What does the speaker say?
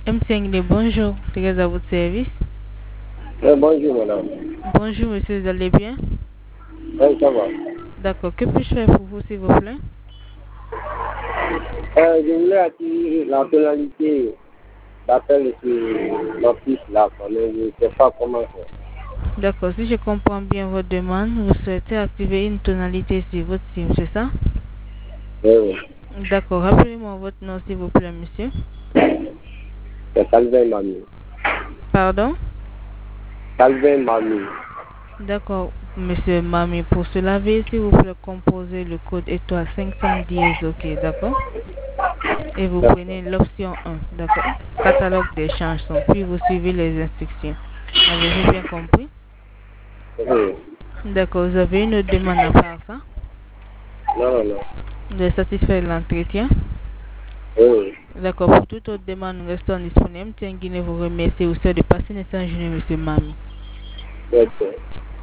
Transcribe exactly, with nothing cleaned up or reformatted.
M C Anglais, bonjour, très à votre service. Euh, bonjour, madame. Bonjour, monsieur, vous allez bien? Oui, ça va. D'accord, que puis-je faire pour vous, s'il vous plaît? Euh, je voulais attirer la tonalité d'appel sur l'office là, mais je ne sais pas comment faire. D'accord, si je comprends bien votre demande, vous souhaitez activer une tonalité sur votre SIM, c'est ça? Oui, oui. D'accord, rappelez-moi votre nom, s'il vous plaît, monsieur. C'est Calvin Mami. Pardon? Calvin Mami. D'accord, monsieur Mami, pour cela, veuillez, s'il vous plaît, composer le code étoile cinq cent dix, ok, d'accord? Et vous prenez l'option un, d'accord? Catalogue des chansons, puis vous suivez les instructions. Avez-vous bien compris? Oui. D'accord, vous avez une autre demande à part ça? Non, non, non. Vous êtes satisfait de l'entretien? Oui. D'accord, pour toute autre demande, nous restons disponibles. Tiens, Guinée vous remercie aussi de passer une excellente journée, monsieur Mami. D'accord.